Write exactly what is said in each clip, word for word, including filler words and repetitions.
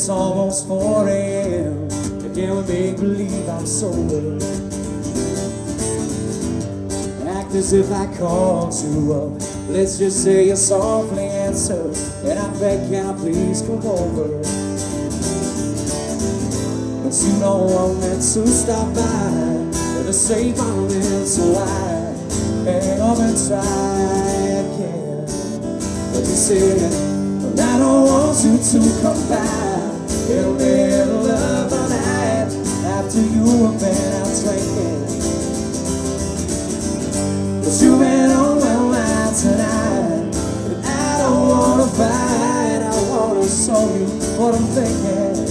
it's almost four A M And can we make believe I'm sober? Act as if I called you up. Let's just say you softly answer, and I beg, can I please come over? But you know I'm meant to stop by and to save my lips, so I hang up and try again. But you said, but I don't want you to come back in the middle of the night after you have been out drinking. But you've been on my mind tonight, and I don't wanna fight. I wanna show you what I'm thinking.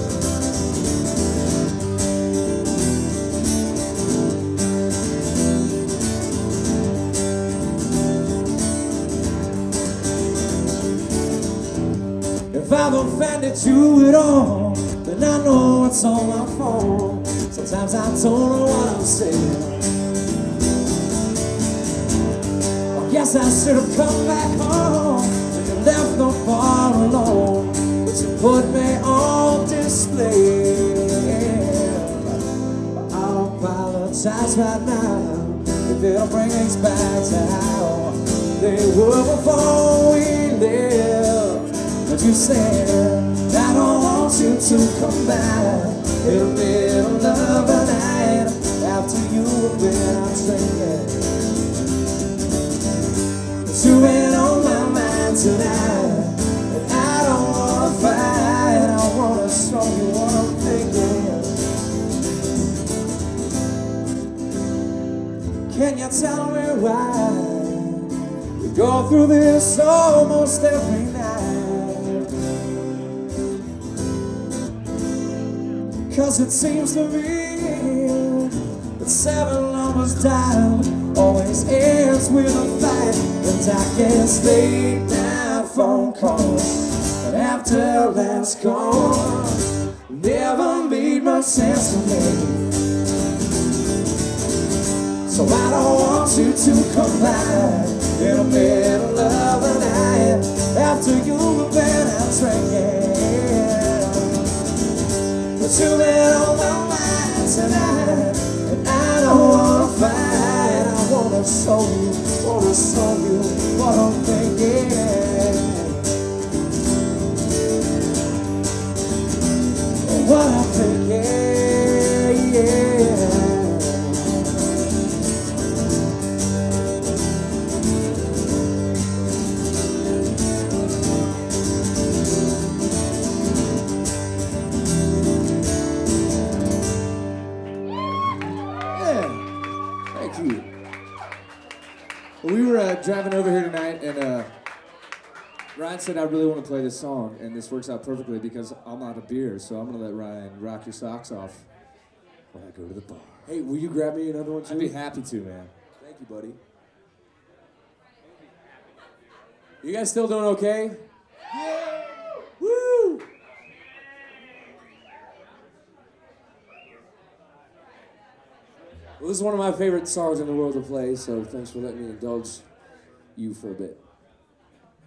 If I've offended you at all, then I know it's all my fault. Sometimes I don't know what I'm saying. I guess I should have come back home, but you left no far alone. But you put me on display. I'll apologize right now if it'll bring things back to how they were before we lived. But you said, I don't want you to come back in the middle of the night after you have been out drinking. But you've been on my mind tonight, and I don't wanna fight. I wanna show you what I'm thinking. Can you tell me why we go through this almost every night? 'Cause it seems to me that seven lovers down always ends with a fight. And I can't stay down phone calls, but after that's gone, never made much sense to me. So I don't want you to come back in the middle of the night after you've been out drinking. But you've been on my mind tonight, and I don't wanna fight. I wanna show you, wanna show you what I'm thinking. What I'm thinking, yeah. We were uh, driving over here tonight, and uh, Ryan said, I really want to play this song, and this works out perfectly because I'm out of beer, so I'm going to let Ryan rock your socks off when I go to the bar. Hey, will you grab me another one too? I'd be happy to, man. Thank you, buddy. You guys still doing okay? Yeah! Woo! Well, this is one of my favorite songs in the world to play, so thanks for letting me indulge you for a bit.